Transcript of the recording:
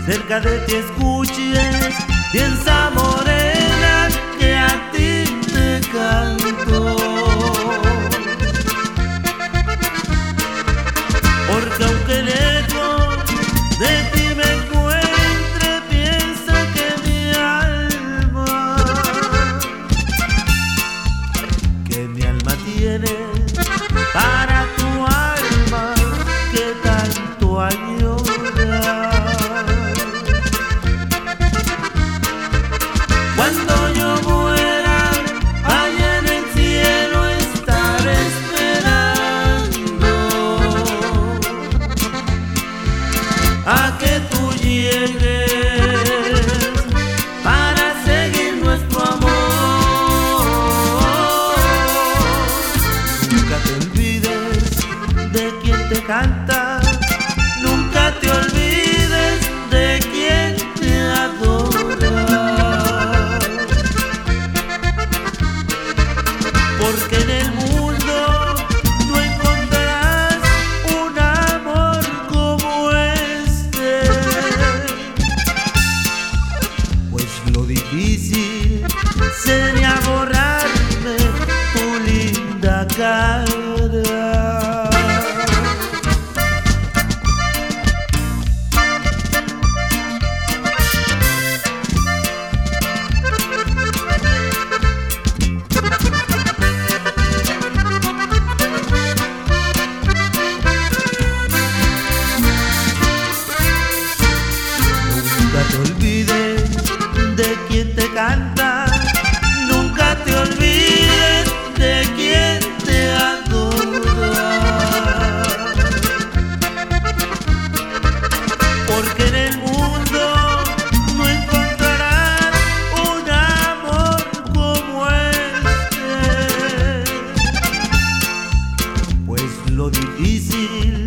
cerca de ti escuches, piensa morena que a ti te canto. Porque aunque lejos de ti me encuentre, piensa que mi alma tiene para tu alma que tanto añora. Cuando yo muera, allá en el cielo estaré esperando a que tú llegues para seguir nuestro amor. Nunca te olvides de quien te canta, nunca te olvides de quien te adora. Porque en el mundo no encontrarás un amor como este, pues lo difícil sería borrarme tu linda cara. Nunca te olvides de quien te canta, nunca te olvides de quien te adora. Porque en el mundo no encontrarás un amor como este, pues lo difícil